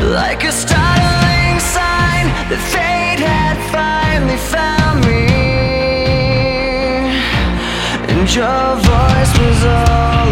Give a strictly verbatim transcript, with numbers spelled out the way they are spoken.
like a startling sign that fate had finally found me, and your voice was all